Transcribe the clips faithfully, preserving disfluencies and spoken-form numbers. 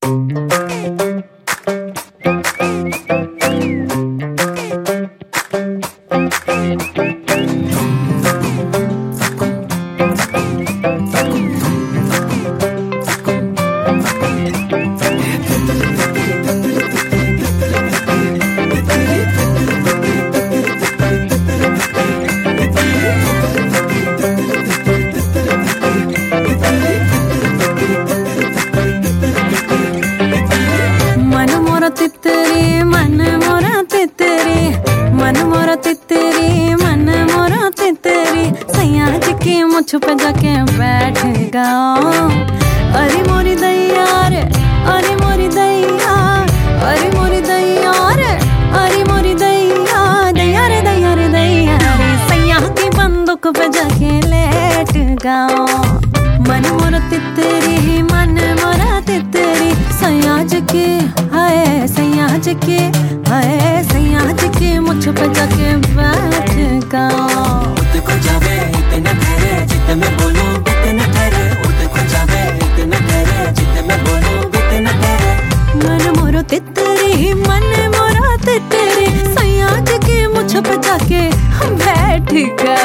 मुझ पे जाके बैठेगा। अरे मोरी दैया रे, अरे मोरी दैया, अरे मोरी दैया रे, अरे मोरी दैया, दैया रे दैया रे दैया रे, सैया की बंदूक पे जाके लेटेगा। मन मोरा तितरी, मन मोरा तितरी, सैया जी के हाय, सैया जी के हाय, सैया जी के मुझ पे जाके बैठेगा। को जावे इतना ठहरे जितने में बोलूं इतना ठहरे, उठ को जावे इतना ठहरे जितने में बोलूं इतना ठहरे। मन मोरो तितरी, मन मोरा तितरी, सैया जी के मुझ पे जाके बैठेगा।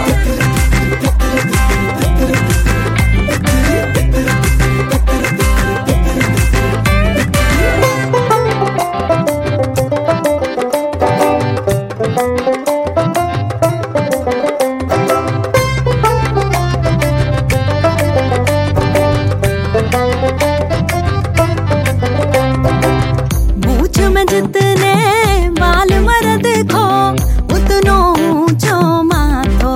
जितने बाल मर देखो उतनो ऊंचो माथो,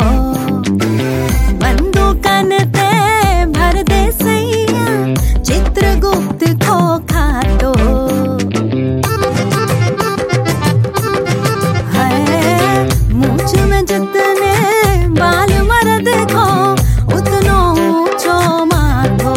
बंदूकन ते भर दे सैया चित्रगुप्त खो खातो। है मूछ में जितने बाल मर देखो उतनो ऊंचो माथो,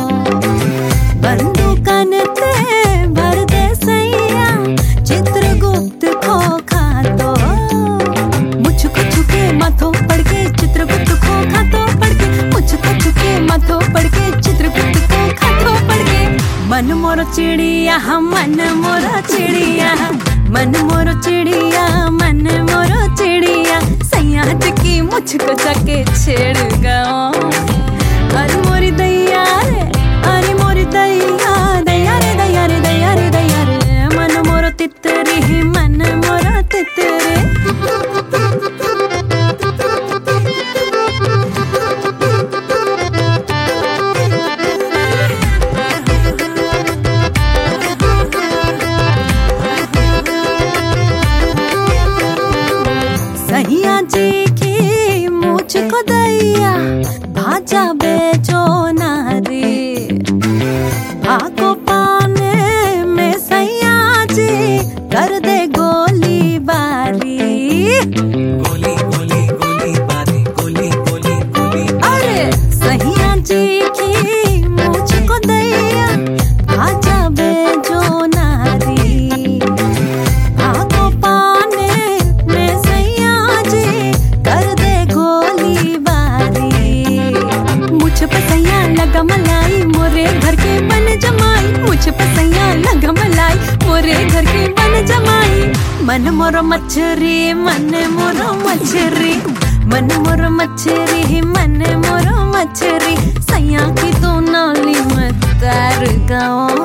बंदूकन ते भर दे सैया चित्रगुप्त खो खातो। मुझको छुके माथो पड़ के चित्रगुप्त खो खातो पड़ के, मुझको छुके माथो पड़ के चित्रगुप्त खो खातो पड़ के। मन मोरो चिड़िया, मन मोरो चिड़िया, मन मोरो चिड़िया, मन मोरो चिड़िया, सैया जी की मुझको जाके छेड़ेगा। अरे मोरी दैया रे, अरे मोरी दैया, दैया रे दैया रे दैया रे दैया रे, मन मोरो तितरी, मन मोरो तितरी। सैया जी की मुझको दैया भाजा बेचो नारी, भागो पाने में सैया जी कर दे गोली बारी। गोली गोली गोली बारी, गोली गोली गोली। अरे सैया जी की मुझको दैया भाजा बेचो नारी, भागो पाने में सैया जी कर दे गोली बारी। मुझ पे सैया लगा मलाई, मोरे घर के बन जमाई, मुझ पे सैया लगा मलाई, मोरे घर के बन जमाई। मन मोरो मछरी, मन मोरो मछरी, मन मोरो मछरी, मन मोरो मछरी, सैया की तो नाली में तैर गया।